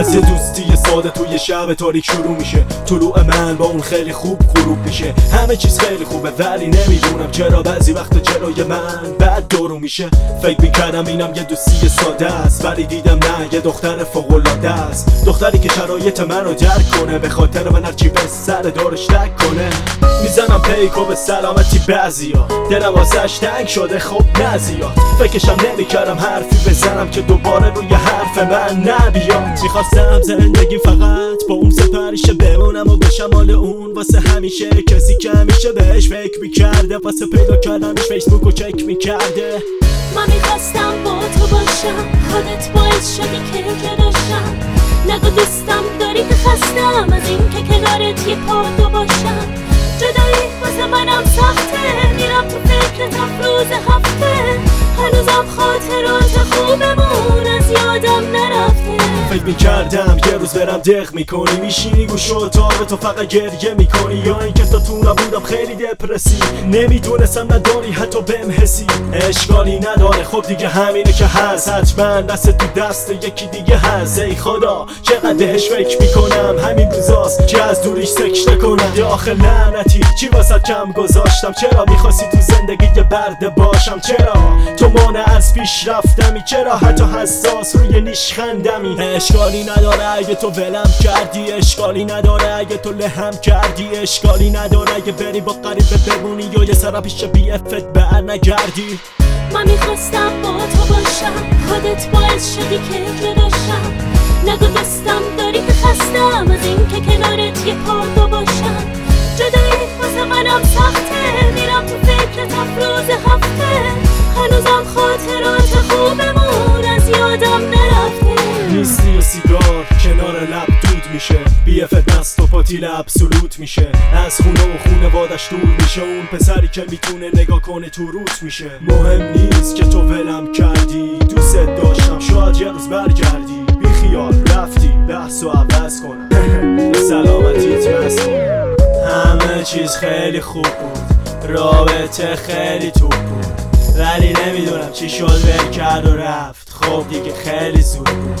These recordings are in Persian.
از یه دوستی ساده توی شب تاریک شروع میشه. طلوع من با اون خیلی خوب غروب میشه. همه چیز خیلی خوبه ولی نمیدونم چرا بعضی وقتا جلوی من بد دورو میشه. فکر میکردم اینم یه دوستی ساده است ولی دیدم نه، یه دختر فوق‌العاده است. دختری که شرایط منو درک کنه، به خاطر من هرچی به سر دارش تک کنه. میزنم پیکو به سلامتی بعضیا، دلم واسش تنگ شده خب نزیاد. فکرشم نمیکردم حرفی بزنم که دوباره روی حرف من نبیاد. میخواستم زندگی فقط با اون سپریشه بمونم و بشم مال اون واسه همیشه. کسی که همیشه بهش فکر میکرده، واسه پیدا کردنش فیسبوکو چک میکرده. من میخواستم با تو باشم، خودت باعث شدی که جداشم. نگو دوستم داری که خستم از این که کنارت یه پا دو باشم. جدایی واسه منم سخته، میرم تو فکرتم روز هفته. هنوزم خاطرات خوبمون از یادم نرفته. فکر میکردم یه روز برم دق میکنی، میشینی گوش و اتاق تو فقط گریه میکنی. یا اینکه تا تو نبودم خیلی دپرسی، نمیدونستم نداری حتی بهم حسی. اشکالی نداره خب دیگه همینه که هست، حتما دست تو دست یکی دیگه هست. ای خدا چقدر بهش فکر میکنم، همین روزاست که از دوریش سکته کنم. یا آخه لعنتی چی واسه کم گذاشتم؟ چرا میخواستی تو زندگی یه برده باشم؟ چرا تو مانع از پیش رفتمی؟ چرا حتی حساس روی نیشخندمی؟ اشکالی نداره اگه تو ولم کردی، اشکالی نداره اگه تو لهم کردی، اشکالی نداره اگه بری با غریبه بمونی یا یه سر پیش BFت بر نگردی. من میخواستم با تو باشم، خودت باعث شدی که جداشم. نگو دوستم داری که خستم از این که کنارت یه پا دو باشم. جدایی واسه منم سخته، میرم تو فکرتم روز هفته. هنوزم خاطرات خوبمون از یادم نرفته. نیستی و سیگار کنار لب دود میشه، BF دست و پاتیل ابسولوت میشه. از خونه و خونوادش دور میشه، اون پسری که میتونه نگاه کنه تو روت میشه. مهم نیست که تو ولم کردی، دوست داشتم شاید یه روز برگردی. بی خیال رفتی بحث و عوض کنم به سلامتیت مسئول. همه چیز خیلی خوب بود، رابطه خیلی توپ بود، ولی نمیدونم چی شد ول کرد و رفت. خب دیگه خیلی زود بود،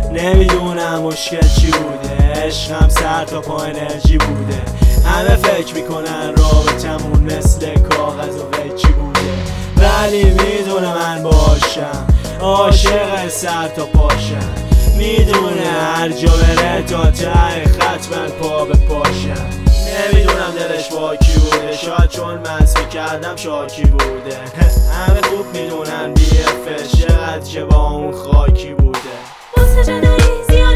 نمیدونم مشکل چی بوده. عشقم سر تا پا انرژی بوده. همه فکر میکنن رابطمون مثل کاغذ و قیچی بوده، ولی میدونه من باشم عاشق سر تا پاشم. میدونه هر جا بره تا ته خط من پا به پاشم. نمیدونم دلش با کی بوده، شاید چون مست میکردم شاکی بوده. همه خوب میدونن BFش چقدر که با اون خاکی بوده. واسه جدایی زیاد